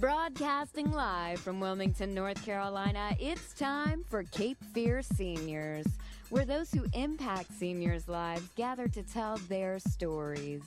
Broadcasting live from Wilmington, North Carolina, it's time for Cape Fear Seniors, where those who impact seniors' lives gather to tell their stories.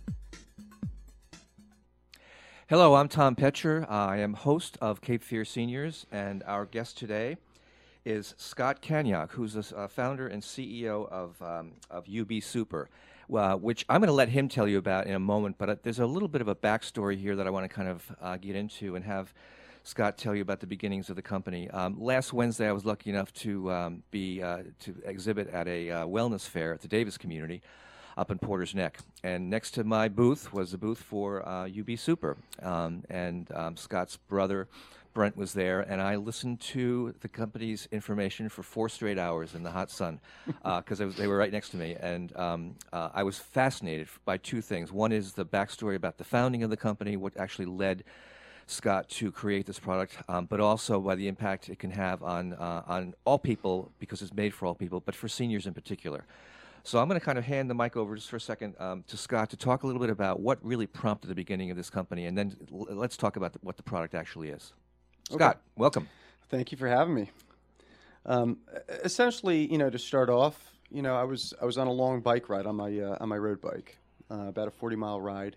Hello, I'm Tom Petcher. I am host of Cape Fear Seniors, and our guest today is Scott Kaniak, who's the founder and CEO of UB Super, which I'm going to let him tell you about in a moment, but there's a little bit of a backstory here that I want to kind of get into and have Scott tell you about the beginnings of the company. Last Wednesday, I was lucky enough to exhibit at a wellness fair at the Davis community up in Porter's Neck. And next to my booth was a booth for UB Super. And Scott's brother, Brent, was there, and I listened to the company's information for 4 straight hours in the hot sun because they were right next to me. And I was fascinated by 2 things. One is the backstory about the founding of the company, what actually led Scott to create this product, but also by the impact it can have on all people, because it's made for all people, but for seniors in particular. So I'm going to kind of hand the mic over just for a second to Scott to talk a little bit about what really prompted the beginning of this company, and then let's talk about what the product actually is. Scott, welcome. Thank you for having me. Essentially, to start off, I was on a long bike ride on my road bike, about a 40-mile ride,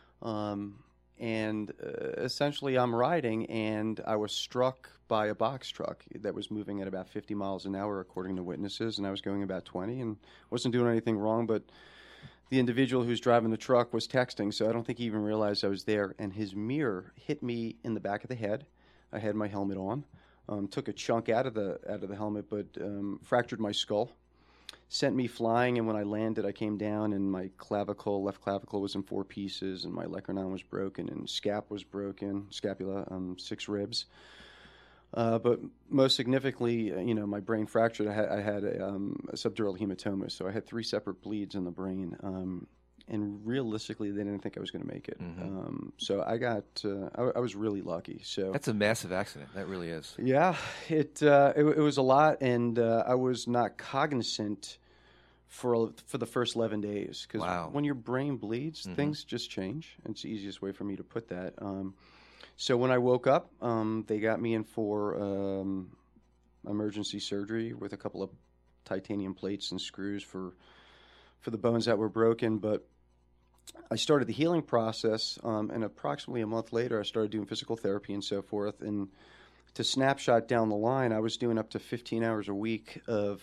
and essentially I'm riding, and I was struck by a box truck that was moving at about 50 miles an hour, according to witnesses, and I was going about 20, and wasn't doing anything wrong, but the individual who's driving the truck was texting, so I don't think he even realized I was there, and his mirror hit me in the back of the head. I had my helmet on, took a chunk out of the helmet, but fractured my skull, sent me flying, and when I landed, I came down, and my left clavicle was in 4 pieces, and my olecranon was broken, and scapula was broken, 6 ribs. But most significantly, my brain fractured. I had a subdural hematoma, so I had 3 separate bleeds in the brain. And realistically, they didn't think I was going to make it. Mm-hmm. So I was really lucky. So that's a massive accident. That really is. Yeah, it was a lot, and I was not cognizant for the first 11 days. Because when your brain bleeds, mm-hmm. things just change. It's the easiest way for me to put that. So when I woke up, they got me in for emergency surgery with a couple of titanium plates and screws for the bones that were broken. But I started the healing process, and approximately a month later, I started doing physical therapy and so forth. And to snapshot down the line, I was doing up to 15 hours a week of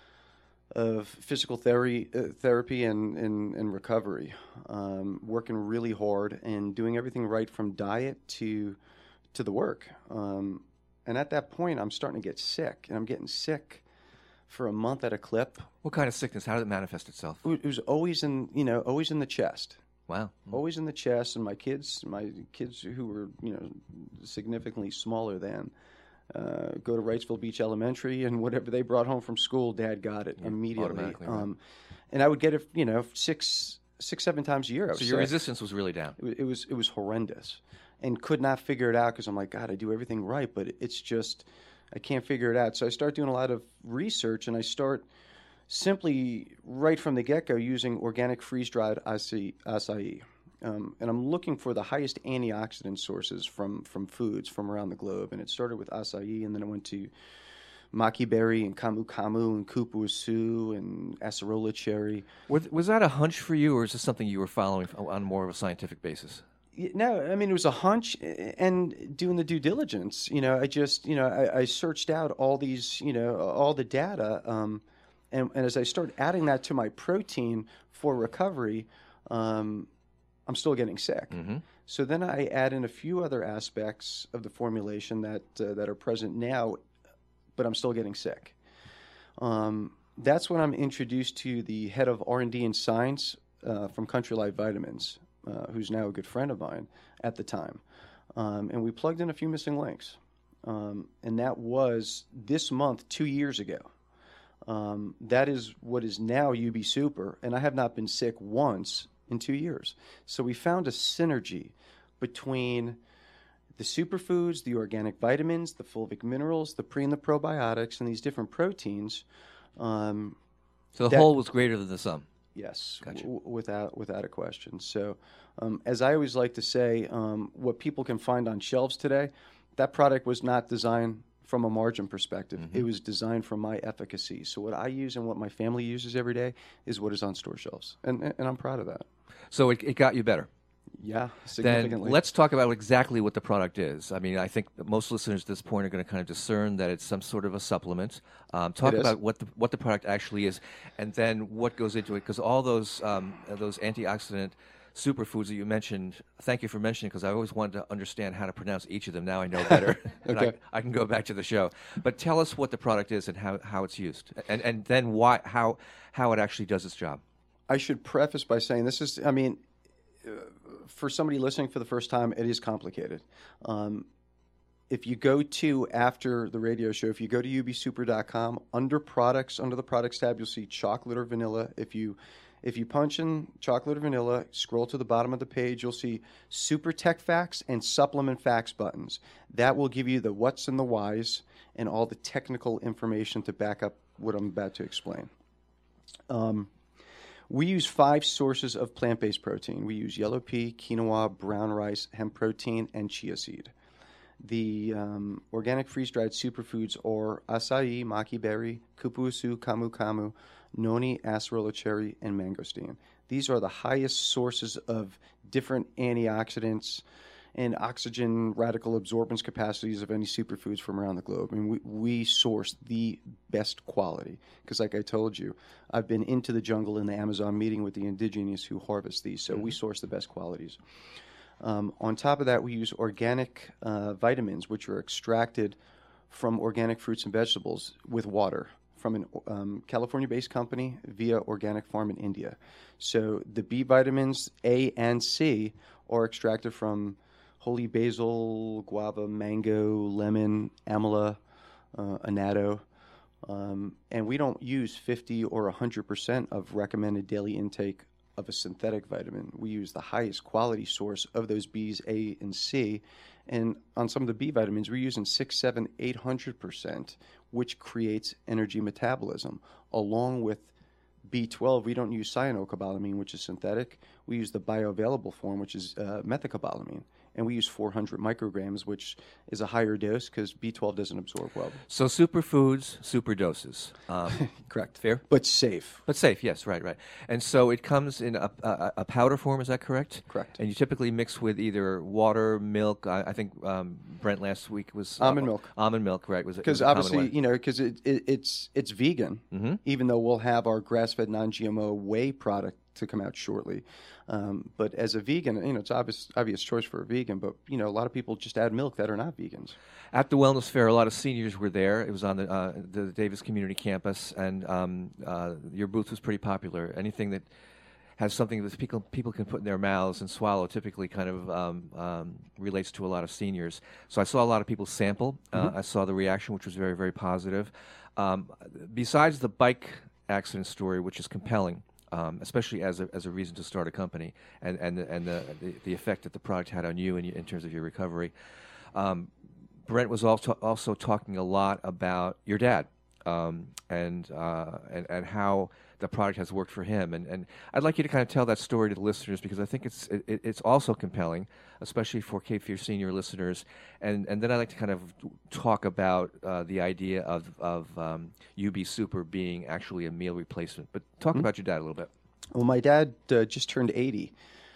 physical therapy and recovery, working really hard and doing everything right from diet to the work. And at that point, I'm starting to get sick, and I'm getting sick for a month at a clip. What kind of sickness? How did it manifest itself? It was always in the chest. Wow. Always in the chest, and my kids who were significantly smaller than. Go to Wrightsville Beach Elementary, and whatever they brought home from school, Dad got it immediately. Right. And I would get it, 6-7 times a year. So your resistance was really down. It was horrendous, and could not figure it out because I'm like, God, I do everything right, but it's just I can't figure it out. So I start doing a lot of research, and I start simply right from the get-go using organic freeze-dried acai. And I'm looking for the highest antioxidant sources from foods from around the globe. And it started with acai, and then I went to maki berry and camu camu and kupuasu and acerola cherry. Was that a hunch for you, or is this something you were following on more of a scientific basis? No, I mean, it was a hunch and doing the due diligence. I just, I searched out all these, all the data. And as I started adding that to my protein for recovery, I'm still getting sick. Mm-hmm. So then I add in a few other aspects of the formulation that are present now, but I'm still getting sick. That's when I'm introduced to the head of R&D and science from Country Life Vitamins, who's now a good friend of mine at the time. And we plugged in a few missing links. And that was this month, 2 years ago. That is what is now UB Super, and I have not been sick once in 2 years. So we found a synergy between the superfoods, the organic vitamins, the fulvic minerals, the pre and the probiotics, and these different proteins. So the whole was greater than the sum. Yes, Gotcha. without a question. So, as I always like to say, what people can find on shelves today, that product was not designed from a margin perspective. It was designed from my efficacy. So what I use and what my family uses every day is what is on store shelves, and I'm proud of that. So it got you better. Yeah, Then significantly. let's talk about exactly what the product is. I mean, I think that most listeners at this point are going to kind of discern that it's some sort of a supplement. Talk It is. about what the product actually is, and then what goes into it, because all those antioxidant superfoods that you mentioned, thank you for mentioning, because I always wanted to understand how to pronounce each of them. Now I know better, and Okay. I can go back to the show. But tell us what the product is and how it's used, and then how it actually does its job. I should preface by saying this is, I mean, for somebody listening for the first time, it is complicated. If you go to, after the radio show, if you go to ubsuper.com, under products, under the products tab, you'll see chocolate or vanilla. If you punch in chocolate or vanilla, scroll to the bottom of the page, you'll see Super Tech Facts and Supplement Facts buttons. That will give you the what's and the whys and all the technical information to back up what I'm about to explain. We use 5 sources of plant-based protein. We use yellow pea, quinoa, brown rice, hemp protein, and chia seed. The organic freeze-dried superfoods are acai, maki berry, kupuasu, camu camu, noni, acerola cherry, and mangosteen. These are the highest sources of different antioxidants and oxygen radical absorbance capacities of any superfoods from around the globe. I mean, we source the best quality because, like I told you, I've been into the jungle in the Amazon meeting with the indigenous who harvest these, so we source the best qualities. On top of that, we use organic vitamins, which are extracted from organic fruits and vegetables with water from a California-based company via Organic Farm in India. So the B vitamins A and C are extracted from holy basil, guava, mango, lemon, amla, annatto. And we don't use 50 or 100% of recommended daily intake of a synthetic vitamin. We use the highest quality source of those B's, A, and C. And on some of the B vitamins, we're using 6, 7, 800%, which creates energy metabolism. Along with B12, we don't use cyanocobalamin, which is synthetic. We use the bioavailable form, which is methacobalamin. And we use 400 micrograms, which is a higher dose because B12 doesn't absorb well. So superfoods, super doses. Correct. Fair? But safe. But safe, yes, right. And so it comes in a powder form, is that correct? Correct. And you typically mix with either water, milk. I think Brent last week was Almond milk. Almond milk, right? Because obviously, because it's vegan, even though we'll have our grass-fed non-GMO whey product to come out shortly. But as a vegan, it's obvious choice for a vegan, but, a lot of people just add milk that are not vegans. At the Wellness Fair, a lot of seniors were there. It was on the Davis Community Campus, and your booth was pretty popular. Anything that has something that people can put in their mouths and swallow typically kind of relates to a lot of seniors. So I saw a lot of people sample. I saw the reaction, which was very, very positive. Besides the bike accident story, which is compelling, especially as a reason to start a company, and the effect that the product had on you in terms of your recovery. Brent was also talking a lot about your dad and how the product has worked for him, and I'd like you to kind of tell that story to the listeners because I think it's also compelling, especially for Cape Fear Senior listeners, and then I'd like to kind of talk about the idea of UB Super being actually a meal replacement. But talk about your dad a little bit. Well, my dad just turned 80.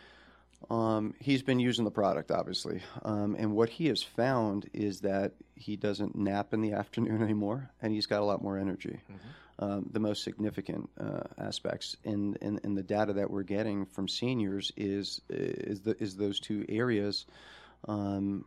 He's been using the product, obviously, and what he has found is that he doesn't nap in the afternoon anymore, and he's got a lot more energy. The most significant aspects in the data that we're getting from seniors is those two areas, and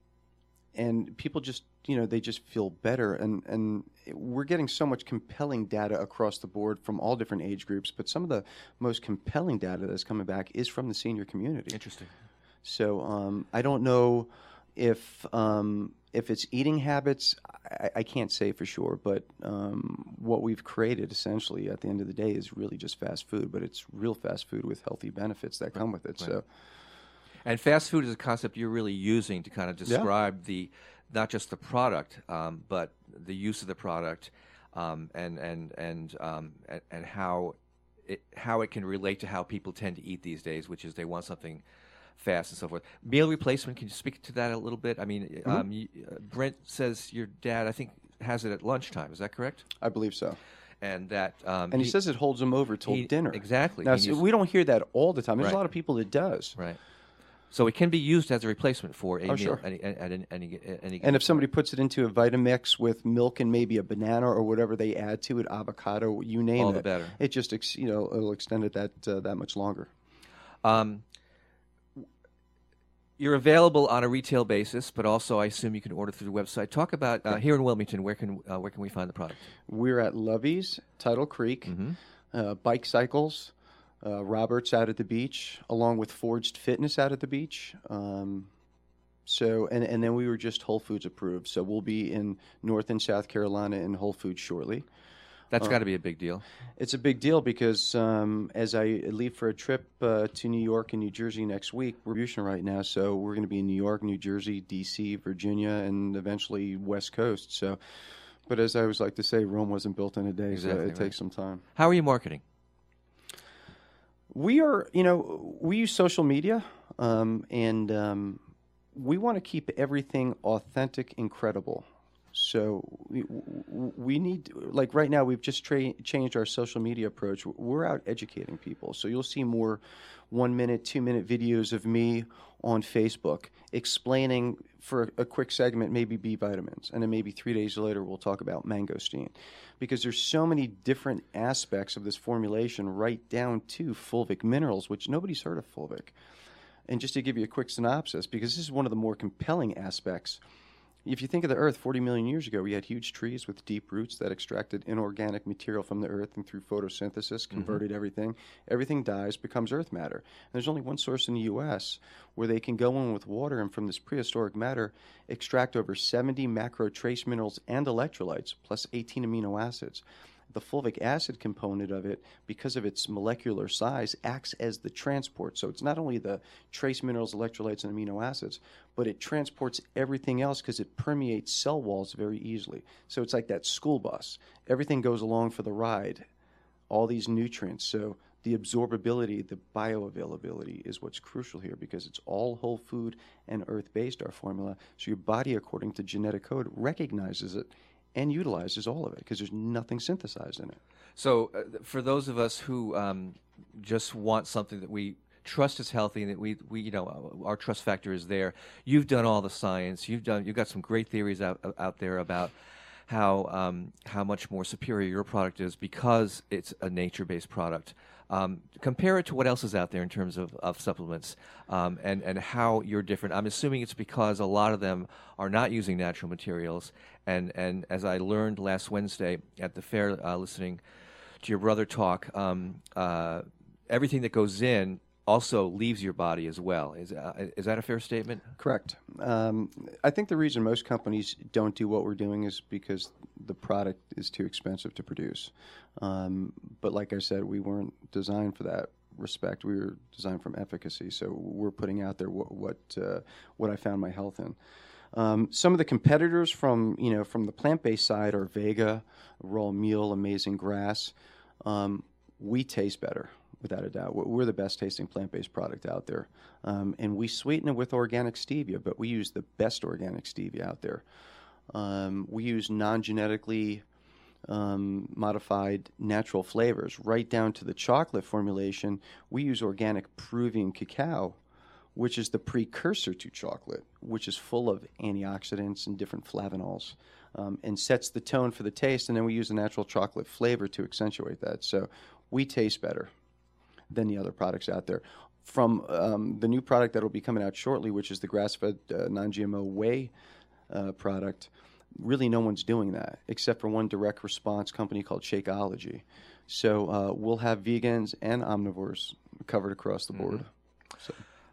people just they just feel better, and we're getting so much compelling data across the board from all different age groups. But some of the most compelling data that's coming back is from the senior community. Interesting. So I don't know if it's eating habits. I can't say for sure, but what we've created essentially at the end of the day is really just fast food, but it's real fast food with healthy benefits that come with it. Right. So, and fast food is a concept you're really using to kind of describe not just the product, but the use of the product, and how how it can relate to how people tend to eat these days, which is they want something fast and so forth. Meal replacement, can you speak to that a little bit? I mean, Brent says your dad, I think, has it at lunchtime. Is that correct? I believe so. And that, and he says it holds him over till dinner. Exactly. Now, we don't hear that all the time. There's Right. a lot of people it does. Right. So it can be used as a replacement for a meal sure. at any And if somebody puts it into a Vitamix with milk and maybe a banana or whatever they add to it, avocado, you name all it, the better. it just it'll extend it that much longer. You're available on a retail basis, but also I assume you can order through the website. Talk about here in Wilmington. Where can we find the product? We're at Lovey's, Tidal Creek, Bike Cycles, Roberts out at the beach, along with Forged Fitness out at the beach. So then we were just Whole Foods approved. So we'll be in North and South Carolina in Whole Foods shortly. That's got to be a big deal. It's a big deal because as I leave for a trip to New York and New Jersey next week, we're distribution right now. So we're going to be in New York, New Jersey, D.C., Virginia, and eventually West Coast. So, but as I always like to say, Rome wasn't built in a day, Exactly so it right. takes some time. How are you marketing? We are, we use social media, and we want to keep everything authentic and credible. So we need, like right now, we've just changed our social media approach. We're out educating people. So you'll see more 1 minute, 2 minute videos of me on Facebook explaining for a quick segment, maybe B vitamins. And then maybe 3 days later, we'll talk about mangosteen. Because there's so many different aspects of this formulation, right down to fulvic minerals, which nobody's heard of fulvic. And just to give you a quick synopsis, because this is one of the more compelling aspects. If you think of the Earth 40 million years ago, we had huge trees with deep roots that extracted inorganic material from the Earth and through photosynthesis converted everything. Everything dies, becomes Earth matter. And there's only one source in the U.S. where they can go in with water and from this prehistoric matter extract over 70 macro trace minerals and electrolytes, plus 18 amino acids. The fulvic acid component of it, because of its molecular size, acts as the transport. So it's not only the trace minerals, electrolytes, and amino acids, but it transports everything else because it permeates cell walls very easily. So it's like that school bus. Everything goes along for the ride, all these nutrients. So the absorbability, the bioavailability is what's crucial here because it's all whole food and earth-based, our formula. So your body, according to genetic code, recognizes it and utilizes all of it because there's nothing synthesized in it. So for those of us who just want something that we trust is healthy and that we our trust factor is there, you've done all the science. You've got some great theories out there about how much more superior your product is because it's a nature-based product. Compare it to what else is out there in terms of supplements and how you're different. I'm assuming it's because a lot of them are not using natural materials. And as I learned last Wednesday at the fair, listening to your brother talk, everything that goes in also leaves your body as well. Is that a fair statement? Correct. I think the reason most companies don't do what we're doing is because the product is too expensive to produce. But like I said, we weren't designed for that respect. We were designed from efficacy. So we're putting out there what I found my health in. Some of the competitors from the plant-based side are Vega, Raw Meal, Amazing Grass. We taste better, without a doubt. We're the best tasting plant-based product out there. And we sweeten it with organic stevia, but we use the best organic stevia out there. We use non-genetically modified natural flavors. Right down to the chocolate formulation, we use organic Peruvian cacao, which is the precursor to chocolate, which is full of antioxidants and different flavonols, and sets the tone for the taste. And then we use the natural chocolate flavor to accentuate that. So we taste better than the other products out there. From the new product that will be coming out shortly, which is the grass-fed non-GMO whey product, really no one's doing that except for one direct response company called Shakeology. So we'll have vegans and omnivores covered across the board. So.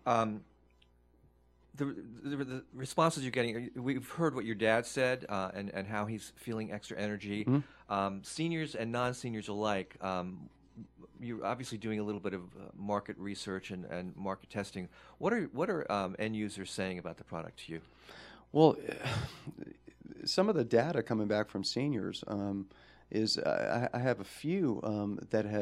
The responses you're getting, we've heard what your dad said and how he's feeling extra energy. Seniors and non-seniors alike, you're obviously doing a little bit of market research and market testing. What are end users saying about the product to you? Well, some of the data coming back from seniors is I have a few that have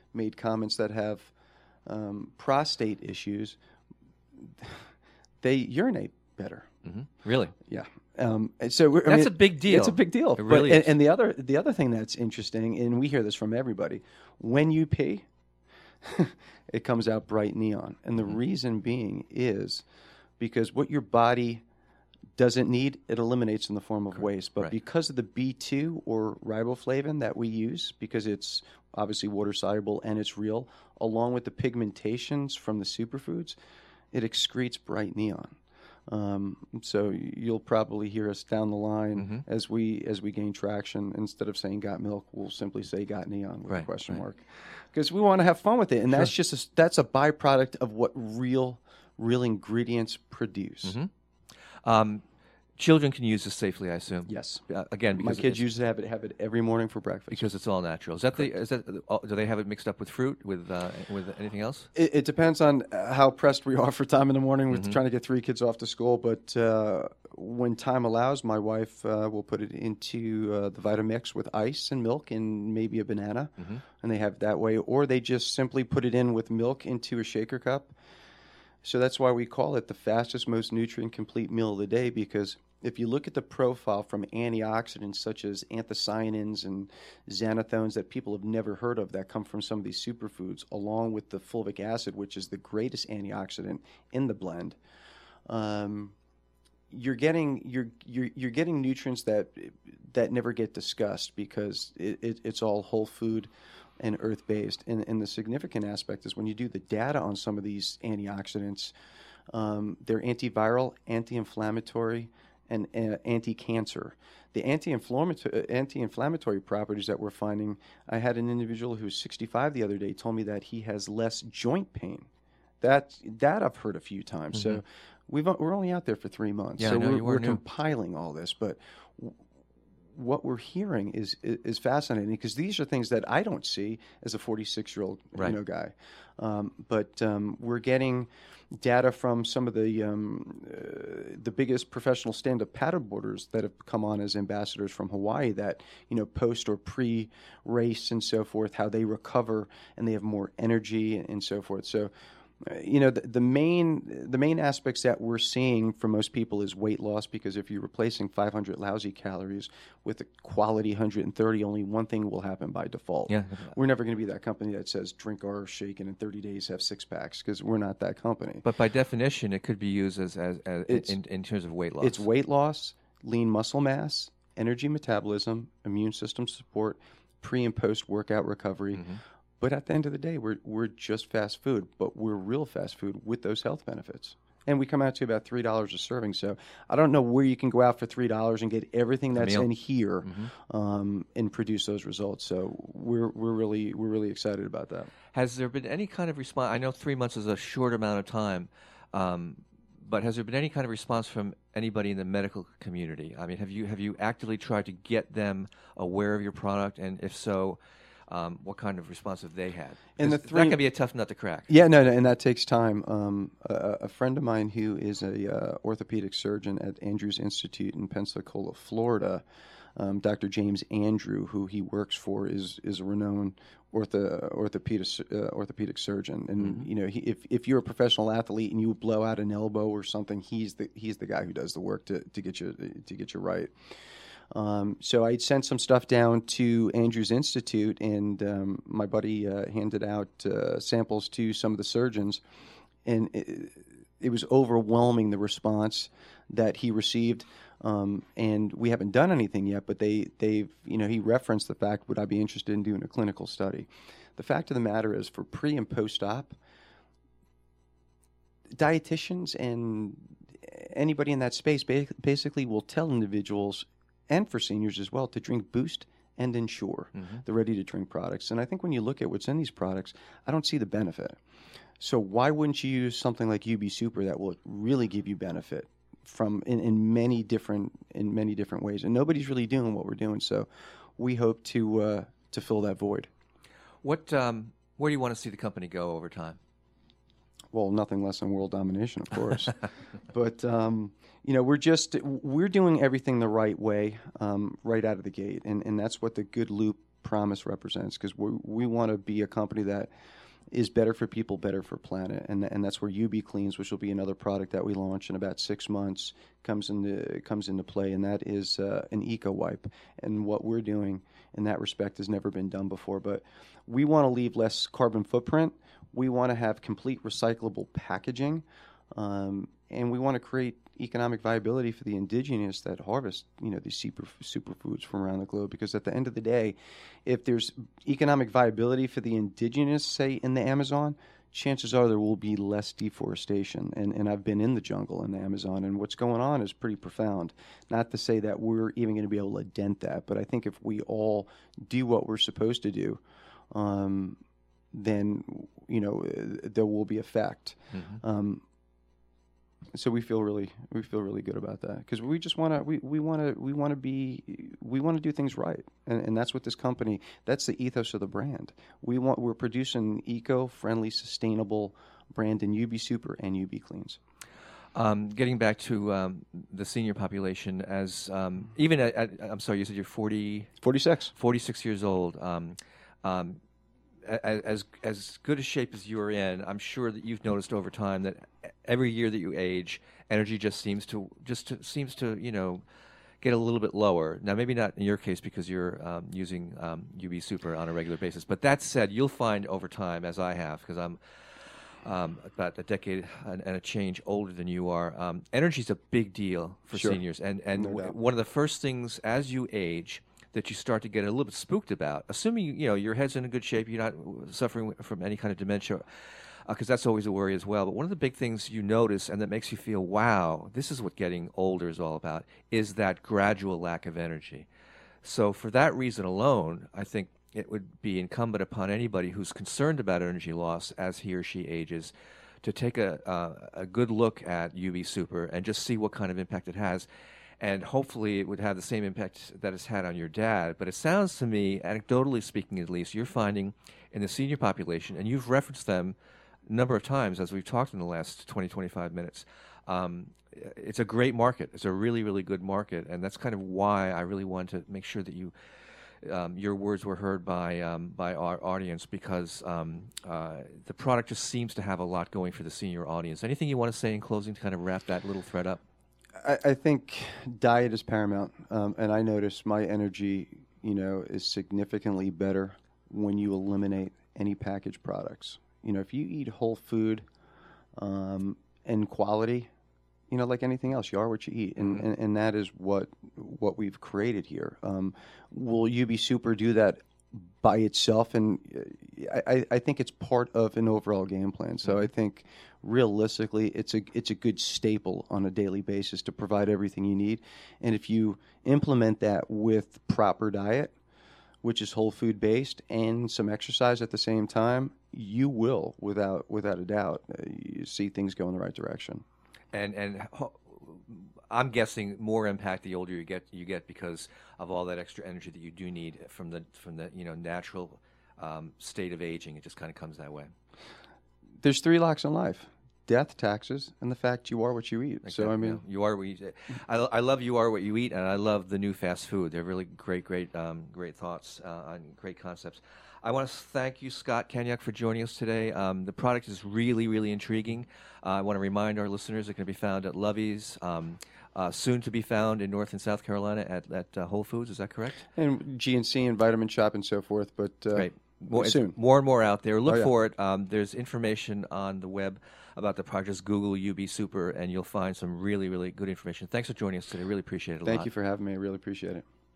made comments that have prostate issues, they urinate better. Really? Yeah. And so That's a big deal. It's a big deal. It really is. And the other thing that's interesting, and we hear this from everybody, when you pee, it comes out bright neon. And the reason being is because what your body doesn't need, it eliminates in the form of waste. But because of the B2 or riboflavin that we use, because it's obviously water soluble and it's real, along with the pigmentations from the superfoods, it excretes bright neon. So you'll probably hear us down the line as we gain traction. Instead of saying "got milk," we'll simply say "got neon" with a question mark, because we want to have fun with it, and that's just that's a byproduct of what real ingredients produce. Children can use this safely, I assume. Yes. Again, because my kids usually have it every morning for breakfast because it's all natural. Is that do they have it mixed up with fruit, with anything else? It depends on how pressed we are for time in the morning. We're trying to get 3 kids off to school, but when time allows, my wife will put it into the Vitamix with ice and milk and maybe a banana, and they have it that way. Or they just simply put it in with milk into a shaker cup. So that's why we call it the fastest, most nutrient-complete meal of the day, because if you look at the profile from antioxidants such as anthocyanins and xanthones that people have never heard of that come from some of these superfoods, along with the fulvic acid, which is the greatest antioxidant in the blend, you're getting nutrients that never get discussed because it's all whole food and earth-based. And the significant aspect is when you do the data on some of these antioxidants, they're antiviral, anti-inflammatory, and anti-cancer. The anti-inflammatory properties that we're finding, I had an individual who was 65 the other day told me that he has less joint pain. That I've heard a few times. So we're only out there for 3 months. Yeah, so no, we're compiling all this, but what we're hearing is fascinating because these are things that I don't see as a 46-year-old guy. But we're getting data from some of the biggest professional stand-up paddleboarders that have come on as ambassadors from Hawaii that, post or pre-race and so forth, how they recover and they have more energy and so forth. So, the main aspects that we're seeing for most people is weight loss, because if you're replacing 500 lousy calories with a quality 130, only one thing will happen by default. Yeah. We're never going to be that company that says drink our shake and in 30 days have 6 packs, because we're not that company. But by definition, it could be used as in terms of weight loss. It's weight loss, lean muscle mass, energy metabolism, immune system support, pre and post workout recovery. But at the end of the day, we're just fast food, but we're real fast food with those health benefits. And we come out to about $3 a serving. So I don't know where you can go out for $3 and get everything that's in here and produce those results. So we're really excited about that. Has there been any kind of response? I know 3 months is a short amount of time, but has there been any kind of response from anybody in the medical community? I mean, have you actively tried to get them aware of your product, and if so, what kind of response have they had? And that can be a tough nut to crack. Yeah, no, and that takes time. A friend of mine who is a orthopedic surgeon at Andrews Institute in Pensacola, Florida, Dr. James Andrew, who he works for, is a renowned orthopedic surgeon. And if you're a professional athlete and you blow out an elbow or something, he's the guy who does the work to get you right. So I sent some stuff down to Andrews Institute, and my buddy handed out samples to some of the surgeons, and it was overwhelming, the response that he received. And we haven't done anything yet, but they've he referenced the fact, would I be interested in doing a clinical study? The fact of the matter is, for pre and post-op, dietitians and anybody in that space basically will tell individuals, and for seniors as well, to drink Boost and Ensure, the ready-to-drink products. And I think when you look at what's in these products, I don't see the benefit. So why wouldn't you use something like UB Super that will really give you benefit from in many different ways? And nobody's really doing what we're doing. So we hope to fill that void. Where do you want to see the company go over time? Well, nothing less than world domination, of course. But we're doing everything the right way, right out of the gate, and that's what the Good Loop promise represents, because we want to be a company that is better for people, better for planet, and that's where UB Cleans, which will be another product that we launch in about 6 months, comes into play, and that is an eco wipe. And what we're doing in that respect has never been done before. But we want to leave less carbon footprint. We want to have complete recyclable packaging, and we want to create economic viability for the indigenous that harvest, these superfoods from around the globe. Because at the end of the day, if there's economic viability for the indigenous, say in the Amazon, chances are there will be less deforestation. And I've been in the jungle in the Amazon, and what's going on is pretty profound. Not to say that we're even going to be able to dent that, but I think if we all do what we're supposed to do, then there will be effect. Mm-hmm. So we feel really good about that, because we just want to do things right, and that's what this company, that's the ethos of the brand. We're producing an eco-friendly, sustainable brand in UB Super and UB Cleans. Getting back to the senior population, as even I'm sorry, you said you're 46 years old. As good a shape as you're in, I'm sure that you've noticed over time that every year that you age, energy just seems to get a little bit lower. Now, maybe not in your case because you're using UB Super on a regular basis. But that said, you'll find over time, as I have, because I'm about a decade and a change older than you are, energy is a big deal for seniors. And No doubt. One of the first things as you age that you start to get a little bit spooked about, assuming your head's in a good shape, you're not suffering from any kind of dementia, because that's always a worry as well. But one of the big things you notice, and that makes you feel, wow, this is what getting older is all about, is that gradual lack of energy. So for that reason alone, I think it would be incumbent upon anybody who's concerned about energy loss as he or she ages to take a good look at UB Super and just see what kind of impact it has. And hopefully it would have the same impact that it's had on your dad. But it sounds to me, anecdotally speaking at least, you're finding in the senior population, and you've referenced them a number of times as we've talked in the last 20, 25 minutes, it's a great market. It's a really, really good market. And that's kind of why I really wanted to make sure that your words were heard by our audience, because the product just seems to have a lot going for the senior audience. Anything you want to say in closing to kind of wrap that little thread up? I think diet is paramount, and I notice my energy, is significantly better when you eliminate any packaged products. If you eat whole food and quality, like anything else, you are what you eat, and that is what we've created here. Will UB Super do that by itself? And I think it's part of an overall game plan. So I think realistically, it's a good staple on a daily basis to provide everything you need. And if you implement that with proper diet, which is whole food based, and some exercise at the same time, you will, without a doubt, you see things go in the right direction. And I'm guessing more impact the older you get because of all that extra energy that you do need from the natural state of aging. It just kind of comes that way. There's 3 locks in life: death, taxes, and the fact you are what you eat. Exactly. So I mean, you are what you eat. I love You Are What You Eat, and I love the new fast food. They're really great thoughts and great concepts. I want to thank you, Scott Kaniak, for joining us today. The product is really, really intriguing. I want to remind our listeners it can be found at Lovey's, soon to be found in North and South Carolina at Whole Foods. Is that correct? And GNC and Vitamin Shop and so forth. But Great. Soon. More and more out there. Look yeah. for it. There's information on the web about the product. Just Google UB Super, and you'll find some really, really good information. Thanks for joining us today. Really appreciate it a lot. Thank you for having me. I really appreciate it.